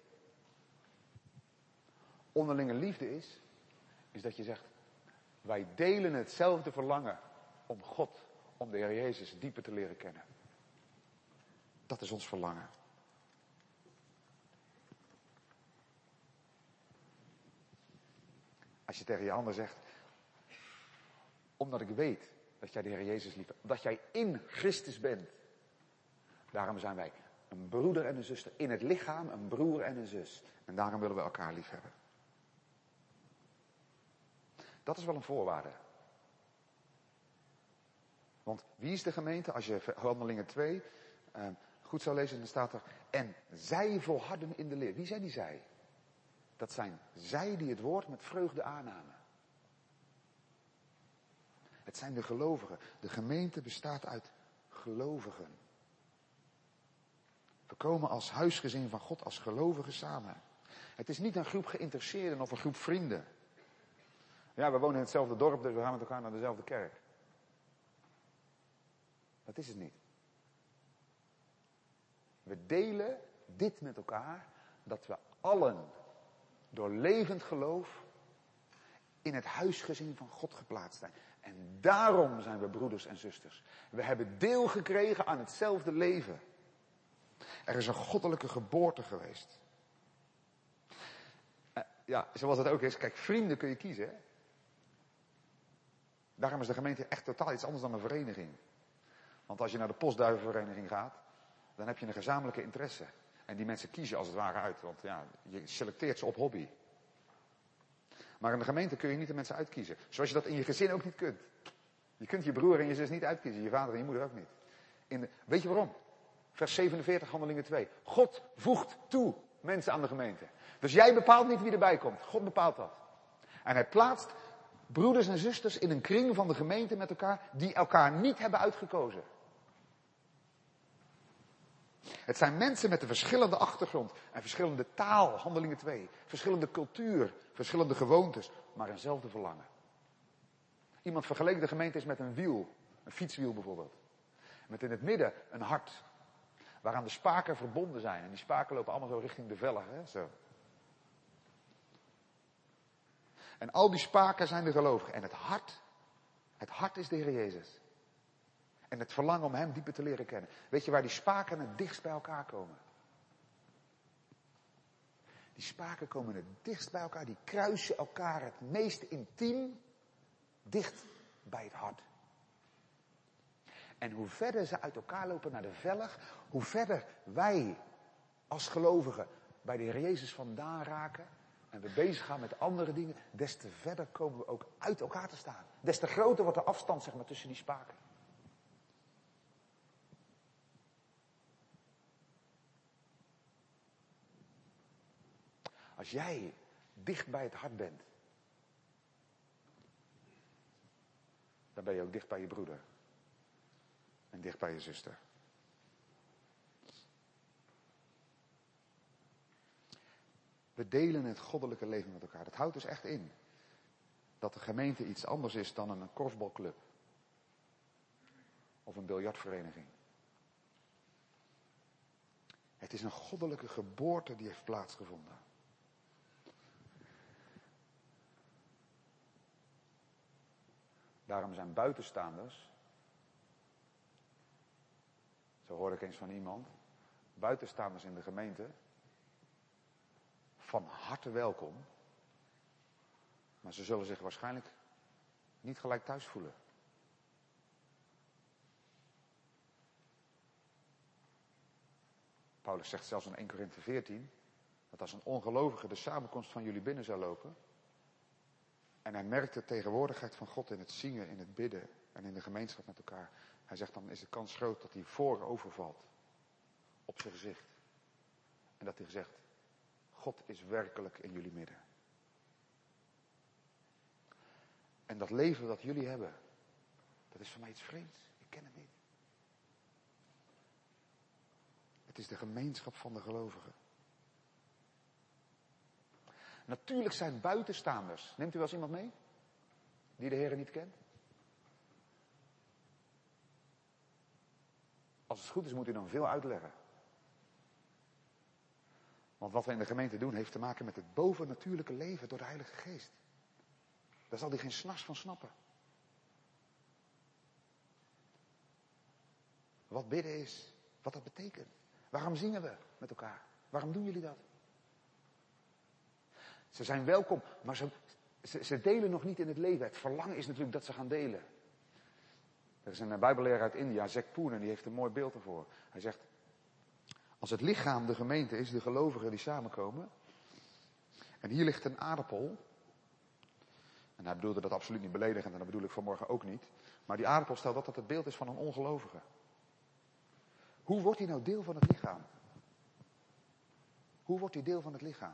Onderlinge liefde is, is dat je zegt, wij delen hetzelfde verlangen om God, om de Heer Jezus dieper te leren kennen. Dat is ons verlangen. Als je tegen je ander zegt, omdat ik weet dat jij de Heer Jezus lief hebt, dat jij in Christus bent. Daarom zijn wij Een broeder en een zuster. In het lichaam een broer en een zus. En daarom willen we elkaar lief hebben. Dat is wel een voorwaarde. Want wie is de gemeente? Als je Handelingen twee uh, goed zou lezen, dan staat er... En zij volharden in de leer. Wie zijn die zij? Dat zijn zij die het woord met vreugde aannamen. Het zijn de gelovigen. De gemeente bestaat uit gelovigen. We komen als huisgezin van God, als gelovigen samen. Het is niet een groep geïnteresseerden of een groep vrienden. Ja, we wonen in hetzelfde dorp, dus we gaan met elkaar naar dezelfde kerk. Dat is het niet. We delen dit met elkaar, dat we allen door levend geloof in het huisgezin van God geplaatst zijn. En daarom zijn we broeders en zusters. We hebben deel gekregen aan hetzelfde leven. Er is een goddelijke geboorte geweest. Uh, ja, zoals het ook is. Kijk, vrienden kun je kiezen. Hè? Daarom is de gemeente echt totaal iets anders dan een vereniging. Want als je naar de postduivenvereniging gaat, dan heb je een gezamenlijke interesse. En die mensen kiezen als het ware uit. Want ja, je selecteert ze op hobby. Maar in de gemeente kun je niet de mensen uitkiezen. Zoals je dat in je gezin ook niet kunt. Je kunt je broer en je zus niet uitkiezen. Je vader en je moeder ook niet. In de, weet je waarom? Vers zevenenveertig, Handelingen twee. God voegt toe mensen aan de gemeente. Dus jij bepaalt niet wie erbij komt. God bepaalt dat. En hij plaatst broeders en zusters in een kring van de gemeente met elkaar, die elkaar niet hebben uitgekozen. Het zijn mensen met een verschillende achtergrond en verschillende taal, Handelingen twee. Verschillende cultuur, verschillende gewoontes, maar eenzelfde verlangen. Iemand vergeleek de gemeente eens met een wiel, een fietswiel bijvoorbeeld. Met in het midden een hart, waaraan de spaken verbonden zijn. En die spaken lopen allemaal zo richting de velg, hè, zo. En al die spaken zijn de gelovigen. En het hart, het hart is de Heer Jezus. En het verlangen om hem dieper te leren kennen. Weet je waar die spaken het dichtst bij elkaar komen? Die spaken komen het dichtst bij elkaar. Die kruisen elkaar het meest intiem dicht bij het hart. En hoe verder ze uit elkaar lopen naar de velg, hoe verder wij als gelovigen bij de Heer Jezus vandaan raken en we bezig gaan met andere dingen, des te verder komen we ook uit elkaar te staan. Des te groter wordt de afstand, zeg maar, tussen die spaken. Als jij dicht bij het hart bent, dan ben je ook dicht bij je broeder. En dicht bij je zuster. We delen het goddelijke leven met elkaar. Dat houdt dus echt in dat de gemeente iets anders is dan een korfbalclub. Of een biljartvereniging. Het is een goddelijke geboorte die heeft plaatsgevonden. Daarom zijn buitenstaanders, zo hoorde ik eens van iemand, buitenstaanders in de gemeente, van harte welkom. Maar ze zullen zich waarschijnlijk niet gelijk thuis voelen. Paulus zegt zelfs in Eerste Korinthe veertien, dat als een ongelovige de samenkomst van jullie binnen zou lopen, en hij merkt de tegenwoordigheid van God in het zingen, in het bidden en in de gemeenschap met elkaar. Hij zegt, dan is de kans groot dat hij voorover valt op zijn gezicht. En dat hij zegt, God is werkelijk in jullie midden. En dat leven dat jullie hebben, dat is voor mij iets vreemds. Ik ken het niet. Het is de gemeenschap van de gelovigen. Natuurlijk zijn buitenstaanders. Neemt u wel eens iemand mee? Die de Heer niet kent? Als het goed is moet u dan veel uitleggen. Want wat we in de gemeente doen heeft te maken met het bovennatuurlijke leven door de Heilige Geest. Daar zal hij geen snars van snappen. Wat bidden is, wat dat betekent. Waarom zingen we met elkaar? Waarom doen jullie dat? Ze zijn welkom, maar ze, ze, ze delen nog niet in het leven. Het verlangen is natuurlijk dat ze gaan delen. Er is een bijbelleraar uit India, Zack Poon, en die heeft een mooi beeld ervoor. Hij zegt, Als het lichaam de gemeente is, de gelovigen die samenkomen. En hier ligt een aardappel. En hij bedoelde dat absoluut niet beledigend en dat bedoel ik vanmorgen ook niet. Maar die aardappel, stel dat dat het beeld is van een ongelovige. Hoe wordt hij nou deel van het lichaam? Hoe wordt hij deel van het lichaam?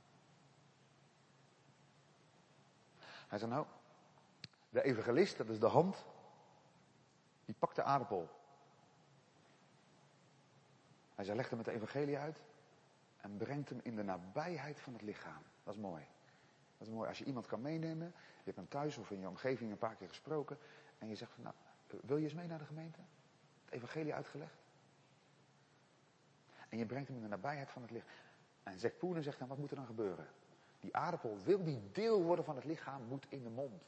Hij zei nou, de evangelist, dat is de hand, die pakt de aardappel. Hij zei, legt hem het evangelie uit en brengt hem in de nabijheid van het lichaam. Dat is mooi. Dat is mooi. Als je iemand kan meenemen, je hebt hem thuis of in je omgeving een paar keer gesproken en je zegt van, nou, wil je eens mee naar de gemeente? Het evangelie uitgelegd. En je brengt hem in de nabijheid van het lichaam. En Zack Poenen zegt dan, wat moet er dan gebeuren? Die aardappel, wil die deel worden van het lichaam, moet in de mond.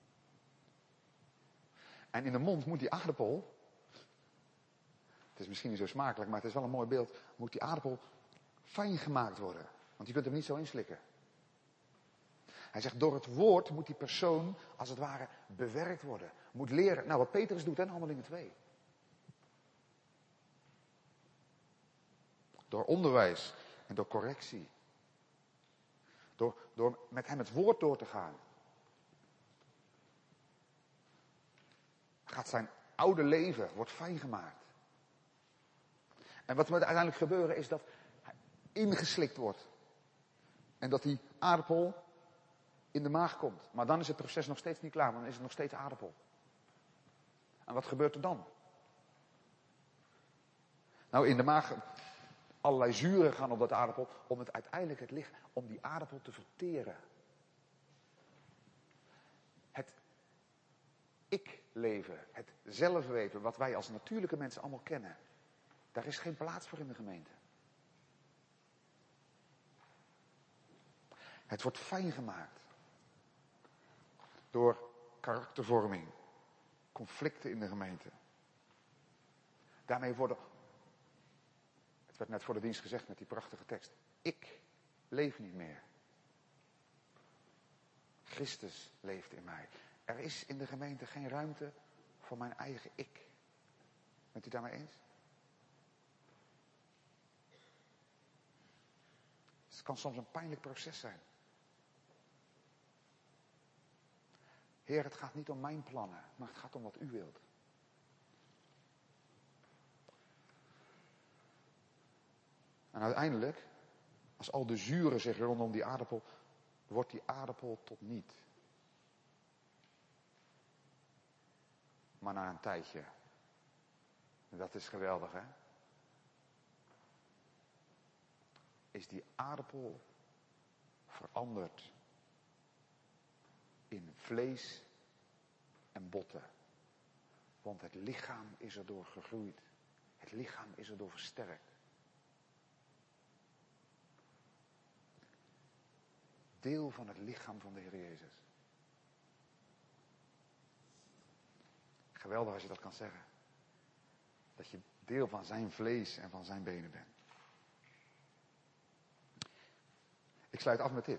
En in de mond moet die aardappel, het is misschien niet zo smakelijk, maar het is wel een mooi beeld, moet die aardappel fijn gemaakt worden. Want je kunt hem niet zo inslikken. Hij zegt, door het woord moet die persoon, als het ware, bewerkt worden. Moet leren. Nou, wat Petrus doet, hè, Handelingen twee. Door onderwijs en door correctie. Door, door met hem het woord door te gaan. Gaat zijn oude leven, wordt fijn gemaakt. En wat moet uiteindelijk gebeuren is dat hij ingeslikt wordt. En dat die aardappel in de maag komt. Maar dan is het proces nog steeds niet klaar, want dan is het nog steeds aardappel. En wat gebeurt er dan? Nou, in de maag, allerlei zuren gaan op dat aardappel, om het uiteindelijk het lichaam, om die aardappel te verteren. Het ik-leven, het zelfweten, wat wij als natuurlijke mensen allemaal kennen. Daar is geen plaats voor in de gemeente. Het wordt fijn gemaakt. Door karaktervorming. Conflicten in de gemeente. Daarmee worden, het werd net voor de dienst gezegd met die prachtige tekst. Ik leef niet meer. Christus leeft in mij. Er is in de gemeente geen ruimte voor mijn eigen ik. Bent u daarmee eens? Het kan soms een pijnlijk proces zijn. Heer, het gaat niet om mijn plannen, maar het gaat om wat u wilt. En uiteindelijk, als al de zuren zich rondom die aardappel, wordt die aardappel tot niet. Maar na een tijdje. En dat is geweldig, hè? Is die aardappel veranderd in vlees en botten. Want het lichaam is erdoor gegroeid. Het lichaam is erdoor versterkt. Deel van het lichaam van de Heer Jezus. Geweldig als je dat kan zeggen. Dat je deel van zijn vlees en van zijn benen bent. Ik sluit af met dit.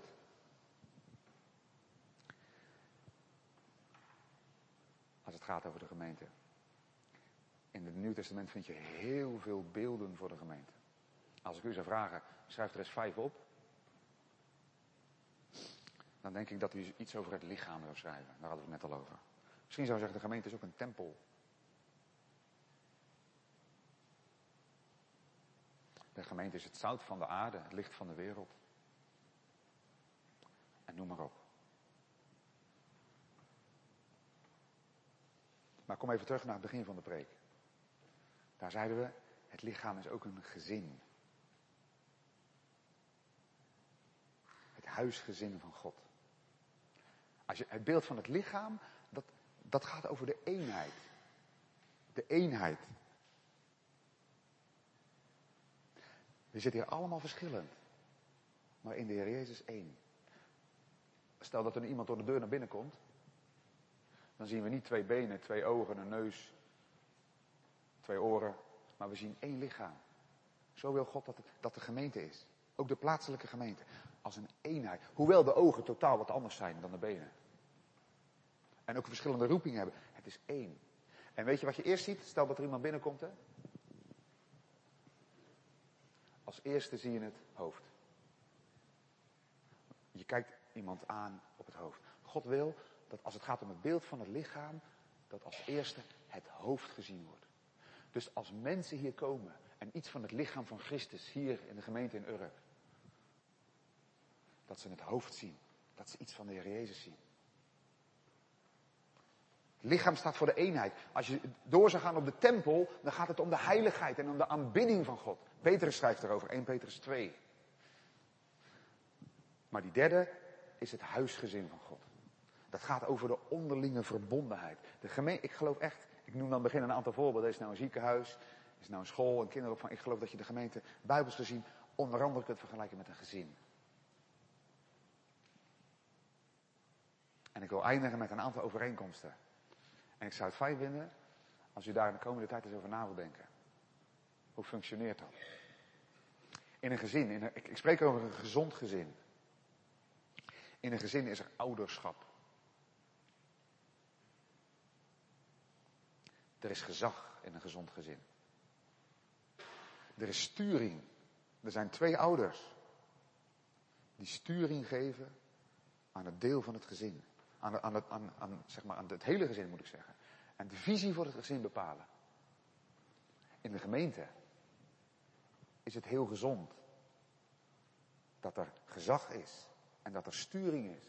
Als het gaat over de gemeente. In het Nieuw Testament vind je heel veel beelden voor de gemeente. Als ik u zou vragen, schrijf er eens vijf op. Dan denk ik dat u iets over het lichaam zou schrijven. Daar hadden we het net al over. Misschien zou je zeggen, de gemeente is ook een tempel. De gemeente is het zout van de aarde, het licht van de wereld. En noem maar op. Maar kom even terug naar het begin van de preek. Daar zeiden we, het lichaam is ook een gezin. Het huisgezin van God. Als je, het beeld van het lichaam, dat, dat gaat over de eenheid. De eenheid. We zitten hier allemaal verschillend. Maar in de Heer Jezus één. Stel dat er nu iemand door de deur naar binnen komt. Dan zien we niet twee benen, twee ogen, een neus, twee oren. Maar we zien één lichaam. Zo wil God dat, het, dat de gemeente is. Ook de plaatselijke gemeente. Als een eenheid. Hoewel de ogen totaal wat anders zijn dan de benen. En ook verschillende roepingen hebben. Het is één. En weet je wat je eerst ziet? Stel dat er iemand binnenkomt, hè? Als eerste zie je het hoofd. Je kijkt iemand aan op het hoofd. God wil dat als het gaat om het beeld van het lichaam, dat als eerste het hoofd gezien wordt. Dus als mensen hier komen en iets van het lichaam van Christus hier in de gemeente in Urk, dat ze het hoofd zien. Dat ze iets van de Heer Jezus zien. Het lichaam staat voor de eenheid. Als je door zou gaan op de tempel, dan gaat het om de heiligheid en om de aanbidding van God. Petrus schrijft erover, eerste Petrus twee. Maar die derde is het huisgezin van God. Dat gaat over de onderlinge verbondenheid. De gemeente, ik geloof echt, ik noem dan begin een aantal voorbeelden. Is nou een ziekenhuis, is nou een school, een kinderopvang. Ik geloof dat je de gemeente bijbels gezien onder andere kunt vergelijken met een gezin. En ik wil eindigen met een aantal overeenkomsten. En ik zou het fijn vinden als u daar in de komende tijd eens over na wilt denken. Hoe functioneert dat? In een gezin, in een, ik, ik spreek over een gezond gezin. In een gezin is er ouderschap. Er is gezag in een gezond gezin. Er is sturing. Er zijn twee ouders die sturing geven aan het deel van het gezin. Aan, aan, het, aan, aan, zeg maar, aan het hele gezin moet ik zeggen. En de visie voor het gezin bepalen. In de gemeente is het heel gezond dat er gezag is en dat er sturing is.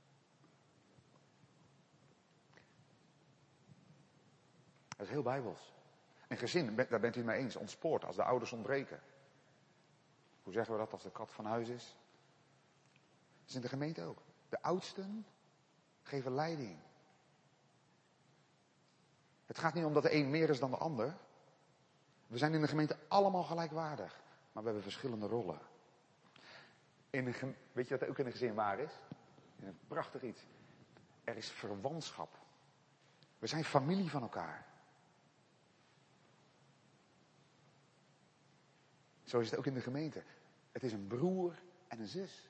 Dat is heel bijbels. Een gezin, daar bent u het mee eens, ontspoort als de ouders ontbreken. Hoe zeggen we dat als de kat van huis is? Dat is in de gemeente ook. De oudsten geven leiding. Het gaat niet om dat de een meer is dan de ander. We zijn in de gemeente allemaal gelijkwaardig. Maar we hebben verschillende rollen. In de, weet je wat ook in een gezin waar is? In een prachtig iets. Er is verwantschap. We zijn familie van elkaar. Zo is het ook in de gemeente. Het is een broer en een zus.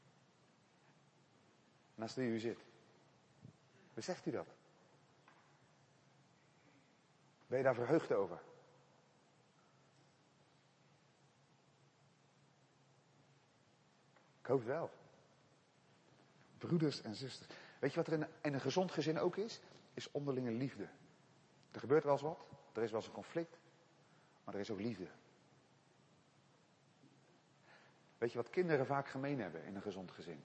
Naast wie u zit. Beseft u dat? Ben je daar verheugd over? Ik hoop het wel. Broeders en zusters. Weet je wat er in een, in een gezond gezin ook is? Is onderlinge liefde. Er gebeurt wel eens wat. Er is wel eens een conflict. Maar er is ook liefde. Weet je wat kinderen vaak gemeen hebben in een gezond gezin?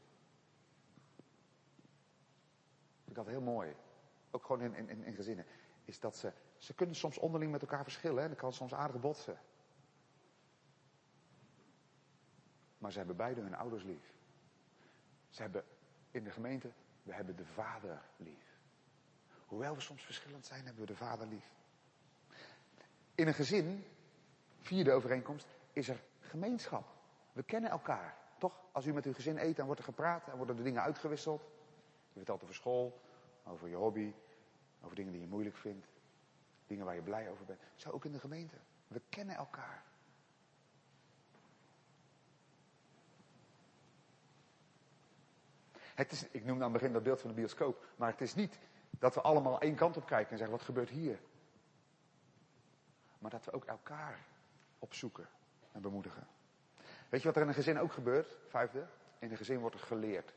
Dat vind ik altijd heel mooi. Ook gewoon in, in, in gezinnen. Is dat ze, ze kunnen soms onderling met elkaar verschillen. Hè? Dat kan soms aardig botsen. Maar ze hebben beide hun ouders lief. Ze hebben in de gemeente, we hebben de vader lief. Hoewel we soms verschillend zijn, hebben we de vader lief. In een gezin, vierde overeenkomst, is er gemeenschap. We kennen elkaar, toch? Als u met uw gezin eet, dan wordt er gepraat en worden de dingen uitgewisseld. Je vertelt over school, over je hobby, over dingen die je moeilijk vindt. Dingen waar je blij over bent. Zo ook in de gemeente. We kennen elkaar. Het is, ik noemde aan het begin dat beeld van de bioscoop. Maar het is niet dat we allemaal één kant op kijken en zeggen, wat gebeurt hier? Maar dat we ook elkaar opzoeken en bemoedigen. Weet je wat er in een gezin ook gebeurt? Vijfde, in een gezin wordt er geleerd.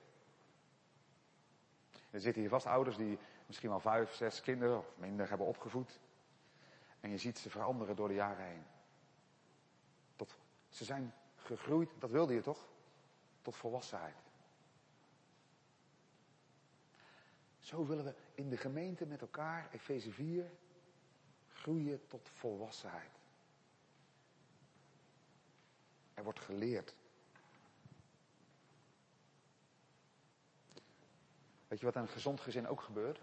Er zitten hier vast ouders die misschien wel vijf, zes kinderen of minder hebben opgevoed. En je ziet ze veranderen door de jaren heen. Tot, ze zijn gegroeid, dat wilde je toch? Tot volwassenheid. Zo willen we in de gemeente met elkaar, Efeze vier, groeien tot volwassenheid. Er wordt geleerd. Weet je wat in een gezond gezin ook gebeurt?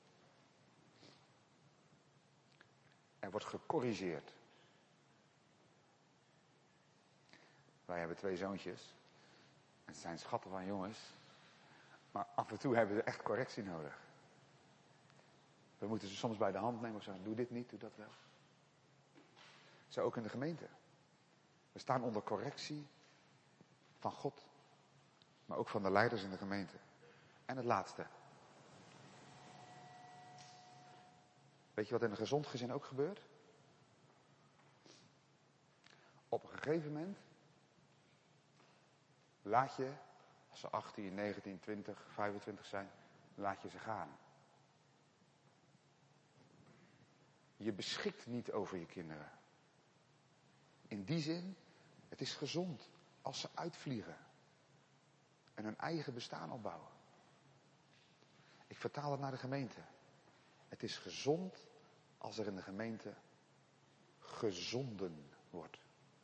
Er wordt gecorrigeerd. Wij hebben twee zoontjes. Het zijn schatten van jongens. Maar af en toe hebben ze echt correctie nodig. We moeten ze soms bij de hand nemen of zeggen, doe dit niet, doe dat wel. Zo ook in de gemeente. We staan onder correctie van God. Maar ook van de leiders in de gemeente. En het laatste. Weet je wat in een gezond gezin ook gebeurt? Op een gegeven moment laat je, als ze achttien, negentien, twintig, vijfentwintig zijn, laat je ze gaan. Je beschikt niet over je kinderen. In die zin, het is gezond als ze uitvliegen en hun eigen bestaan opbouwen. Ik vertaal het naar de gemeente. Het is gezond als er in de gemeente gezonden wordt.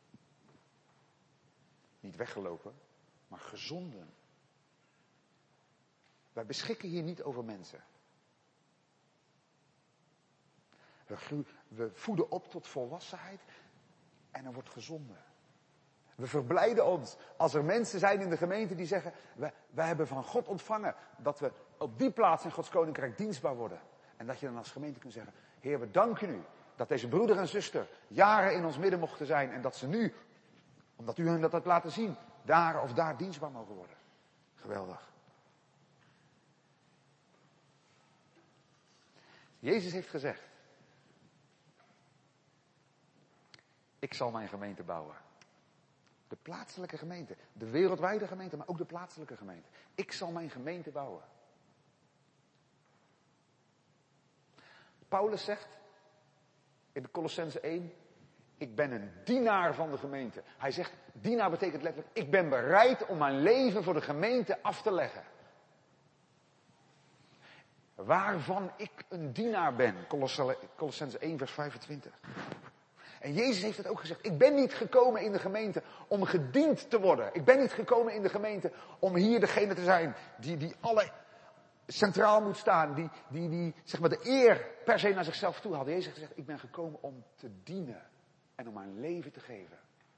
Niet weggelopen, maar gezonden. Wij beschikken hier niet over mensen. We, gru- we voeden op tot volwassenheid en er wordt gezonden. We verblijden ons als er mensen zijn in de gemeente die zeggen, we, wij hebben van God ontvangen dat we op die plaats in Gods koninkrijk dienstbaar worden. En dat je dan als gemeente kunt zeggen, Heer, we danken u dat deze broeder en zuster jaren in ons midden mochten zijn en dat ze nu, omdat u hen dat hebt laten zien, daar of daar dienstbaar mogen worden. Geweldig. Jezus heeft gezegd, ik zal mijn gemeente bouwen. De plaatselijke gemeente, de wereldwijde gemeente, maar ook de plaatselijke gemeente. Ik zal mijn gemeente bouwen. Paulus zegt in de Colossenzen één, ik ben een dienaar van de gemeente. Hij zegt, dienaar betekent letterlijk, ik ben bereid om mijn leven voor de gemeente af te leggen. Waarvan ik een dienaar ben. Colossenzen één vers vijfentwintig. En Jezus heeft het ook gezegd. Ik ben niet gekomen in de gemeente om gediend te worden. Ik ben niet gekomen in de gemeente om hier degene te zijn die, die alle centraal moet staan. Die, die, die zeg maar de eer per se naar zichzelf toe had. Jezus heeft gezegd, ik ben gekomen om te dienen. En om mijn leven te geven.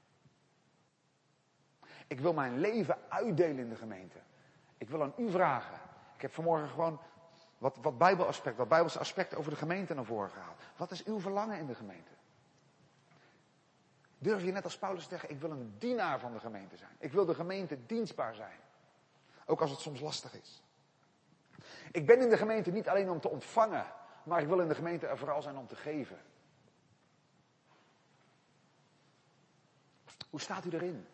Ik wil mijn leven uitdelen in de gemeente. Ik wil aan u vragen. Ik heb vanmorgen gewoon wat, wat bijbelaspect, wat bijbelse aspecten over de gemeente naar voren gehaald. Wat is uw verlangen in de gemeente? Durf je net als Paulus te zeggen, ik wil een dienaar van de gemeente zijn. Ik wil de gemeente dienstbaar zijn. Ook als het soms lastig is. Ik ben in de gemeente niet alleen om te ontvangen, maar ik wil in de gemeente er vooral zijn om te geven. Hoe staat u erin?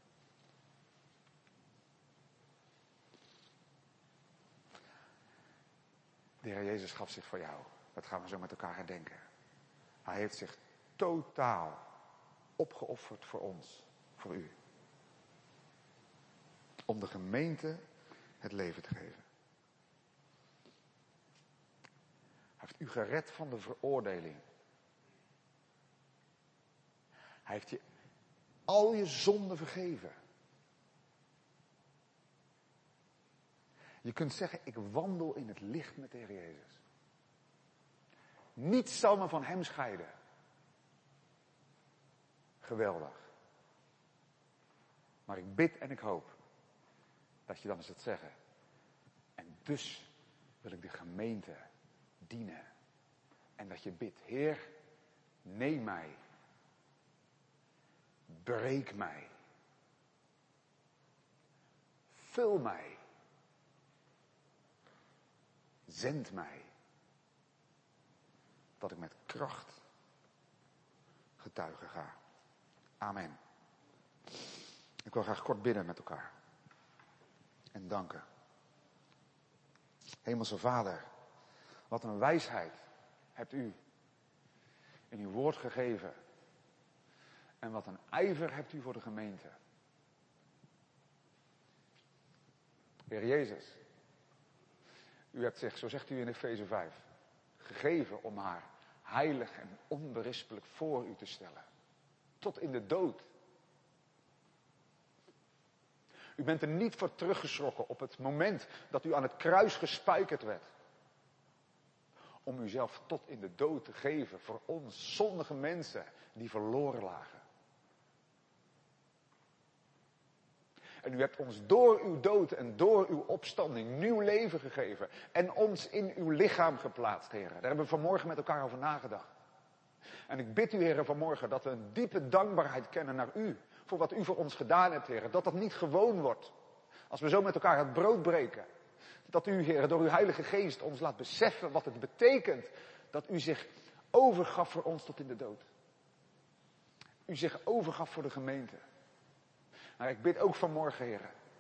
De Heer Jezus gaf zich voor jou. Dat gaan we zo met elkaar herdenken. Hij heeft zich totaal opgeofferd voor ons, voor u. Om de gemeente het leven te geven. Hij heeft u gered van de veroordeling. Hij heeft je al je zonden vergeven. Je kunt zeggen, ik wandel in het licht met de Heer Jezus. Niets zal me van hem scheiden. Geweldig. Maar ik bid en ik hoop dat je dan eens het zeggen. En dus wil ik de gemeente dienen. En dat je bidt, Heer, neem mij. Breek mij. Vul mij. Zend mij. Dat ik met kracht getuigen ga. Amen. Ik wil graag kort bidden met elkaar. En danken. Hemelse Vader, wat een wijsheid hebt u in uw woord gegeven. En wat een ijver hebt u voor de gemeente. Heer Jezus, u hebt zich, zo zegt u in Efeze vijf, gegeven om haar heilig en onberispelijk voor u te stellen. Tot in de dood. U bent er niet voor teruggeschrokken op het moment dat u aan het kruis gespijkerd werd. Om uzelf tot in de dood te geven voor ons zondige mensen die verloren lagen. En u hebt ons door uw dood en door uw opstanding nieuw leven gegeven. En ons in uw lichaam geplaatst, heren. Daar hebben we vanmorgen met elkaar over nagedacht. En ik bid u, heren, vanmorgen dat we een diepe dankbaarheid kennen naar u. Voor wat u voor ons gedaan hebt, heren. Dat dat niet gewoon wordt. Als we zo met elkaar het brood breken. Dat u, heren, door uw Heilige Geest ons laat beseffen wat het betekent. Dat u zich overgaf voor ons tot in de dood. U zich overgaf voor de gemeente. Maar ik bid ook vanmorgen, heren,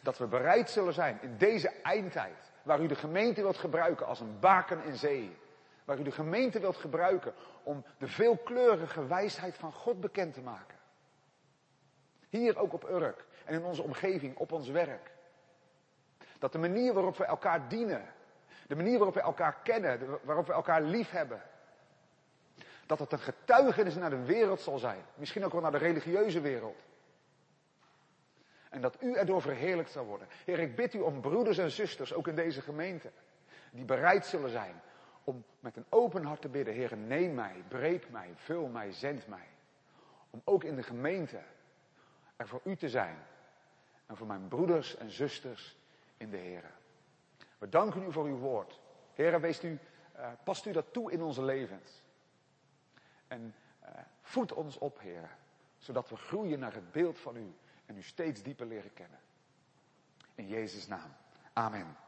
Dat we bereid zullen zijn in deze eindtijd, waar u de gemeente wilt gebruiken als een baken in zee. Waar u de gemeente wilt gebruiken om de veelkleurige wijsheid van God bekend te maken. Hier ook op Urk en in onze omgeving, op ons werk. Dat de manier waarop we elkaar dienen, de manier waarop we elkaar kennen, waarop we elkaar lief hebben. Dat het een getuigenis naar de wereld zal zijn. Misschien ook wel naar de religieuze wereld. En dat u erdoor verheerlijkt zal worden. Heer, ik bid u om broeders en zusters, ook in deze gemeente. Die bereid zullen zijn om met een open hart te bidden. Heer, neem mij, breek mij, vul mij, zend mij. Om ook in de gemeente er voor u te zijn. En voor mijn broeders en zusters in de Heer. We danken u voor uw woord. Heer, wees u, uh, past u dat toe in onze levens. En uh, voed ons op, Heer. Zodat we groeien naar het beeld van u. En u steeds dieper leren kennen. In Jezus' naam. Amen.